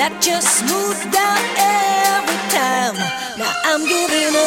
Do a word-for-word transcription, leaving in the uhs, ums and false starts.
that just smoothed out every time. Now I'm giving